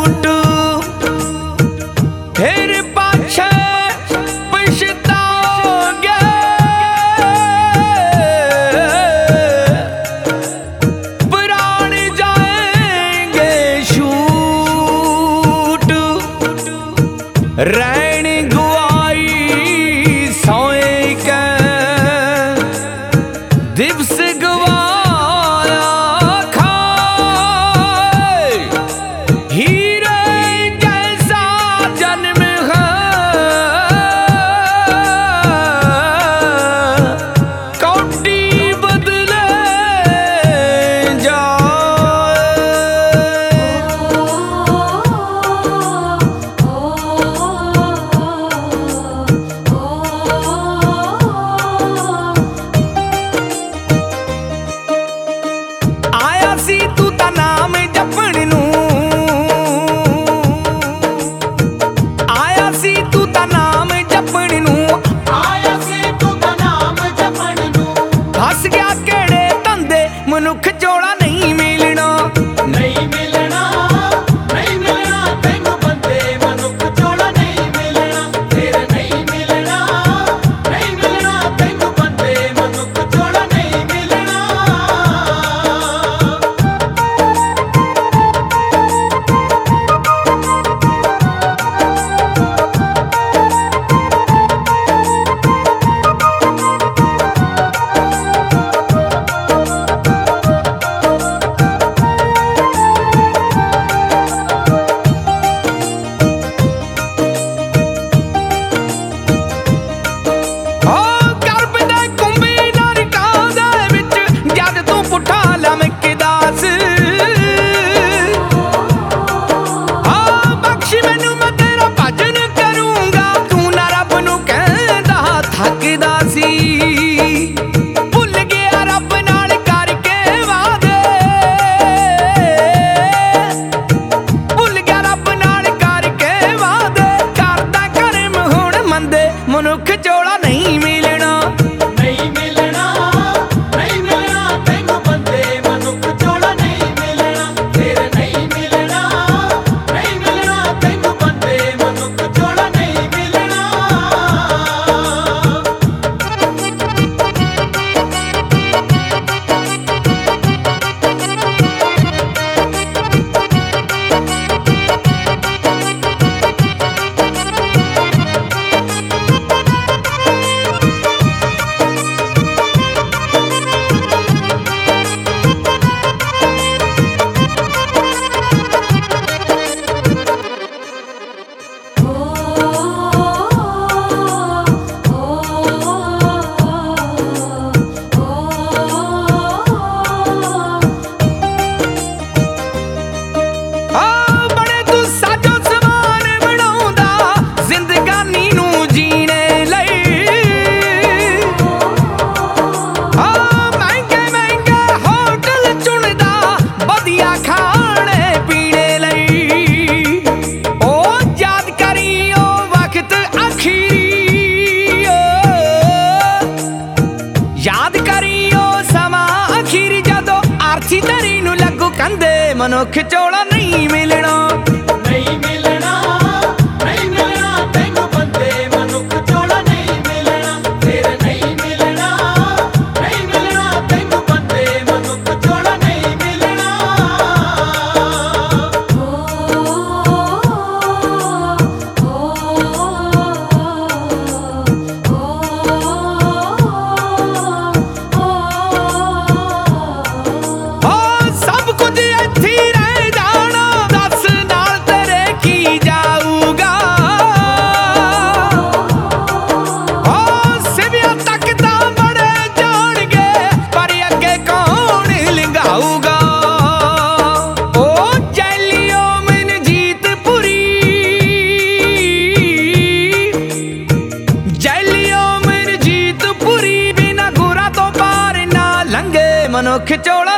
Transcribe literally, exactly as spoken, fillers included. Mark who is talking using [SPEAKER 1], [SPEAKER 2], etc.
[SPEAKER 1] झूठ फिर पाछे पछताओगे। प्राण जाएंगे छूट रैन गुआई सोए के दिवस गवाया खाए। हीरे जैसा जन्म है कौटी बदले आया सी तू ता नाम जपण नूं, आया सी तू ता नाम जपण नूं,
[SPEAKER 2] आया सी तू ता नाम जपण नूं।
[SPEAKER 1] फस गया केड़े धंधे मनुख जोड़ा नहीं मिलना।
[SPEAKER 2] नहीं मिलना नहीं मिलना तैनू बंदे मनुख जोड़ा नहीं मिलना। फिर नहीं मिलना नहीं मिलना तैनू बंदे मनुख जोड़ा नहीं मिलना।
[SPEAKER 1] ਓ ਗਰਭ ਦੇ ਕੁੰਭੀ ਨਰਕਾਂ ਦੇ ਵਿੱਚ ਜਦ ਤੂੰ ਪੁੱਠਾ ਲਮਕਦਾ ਸੀ। ਆ ਬਖਸ਼ ਮੈਨੂੰ ਮੈਂ ਤੇਰਾ ਭਜਨ ਕਰੂੰਗਾ ਤੂੰ ਨਾ ਰੱਬ ਨੂੰ ਕਹਿੰਦਾ ਥੱਕਦਾ ਸੀ। ਭੁੱਲ ਗਿਆ ਰੱਬ ਨਾਲ ਕਰਕੇ ਵਾਦੇ, ਭੁੱਲ ਗਿਆ ਰੱਬ ਨਾਲ ਕਰਕੇ ਵਾਦੇ ਕਰਦਾ ਕਰਮ ਹੁਣ ਮੰਦੇ ਮਨੁੱਖ ਚੋਲਾ ਨਹੀਂ ਮਿਲਣਾ।
[SPEAKER 2] नहीं मिलना नहीं मिलना तैनू बंदे मनुख जोड़ा नहीं मिलना। फिर नहीं मिलना नहीं मिलना तैनू बंदे मनुख जोड़ा नहीं मिलना।
[SPEAKER 1] ਆ ਬੜੇ ਤੂੰ ਸਾਜੋ ਸਮਾਨ ਬਣਾਉਂਦਾ ਜ਼ਿੰਦਗਾਨੀ ਨੂੰ ਜੀਣੇ ਲਈ। ਆ ਮਹਿੰਗੇ ਮਹਿੰਗੇ ਹੋਟਲ ਚੁਣਦਾ ਵਧੀਆ ਖਾਣੇ ਪੀਣੇ ਲਈ। ਉਹ ਯਾਦ ਕਰੀ ਉਹ ਵਕਤ ਅਖੀਰੀ, ਯਾਦ ਕਰੀ ਉਹ ਸਮਾਂ ਅਖੀਰੀ ਜਦੋਂ ਆਰਸੀ ਤੇਰੀ ਨੂੰ ਲੱਗੂ ਕੰਦੇ ਮਨੁੱਖ ਚੋਲਾ ਨਹੀਂ ਮਿਲਣਾ।
[SPEAKER 2] नहीं मिलना नहीं मिलना तैनू बंदे मनुख जोड़ा नहीं मिलना। फिर नहीं मिलना नहीं मिलना तैनू बंदे मनुख जोड़ा नहीं मिलना।
[SPEAKER 1] ਓ ਸਭ ਕੁਝ ਇੱਥੇ ਹੀ ਰਹਿ ਜਾਣਾ ਦੱਸ ਨਾਲ ਤੇਰੇ ਕੀ ਜਾਊਗਾ। ਓ ਸਿਵਿਆਂ ਤੱਕ ਤਾਂ ਬੜੇ ਜਾਣਗੇ ਪਰ ਅੱਗੇ ਕੌਣ ਲੰਘਾਊਗਾ। ਓ ਜੈਲੀਓ ਮਨਜੀਤਪੁਰੀ, ਜੈਲੀਓ ਮਨਜੀਤਪੁਰੀ ਬਿਨਾ ਗੁਰਾਂ ਤੋਂ ਪਾਰ ਨਾ ਲੰਘੇ ਮਨੁੱਖ ਚੋਲਾ